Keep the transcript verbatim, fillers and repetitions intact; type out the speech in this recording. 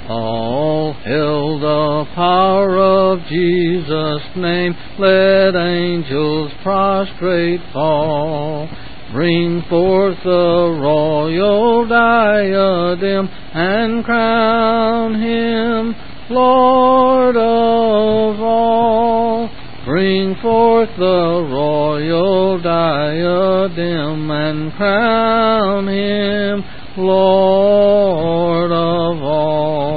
All hail the power of Jesus' name, let angels prostrate fall. Bring forth the royal diadem, and crown Him Lord of all. Bring forth the royal diadem, and crown Him Lord of all.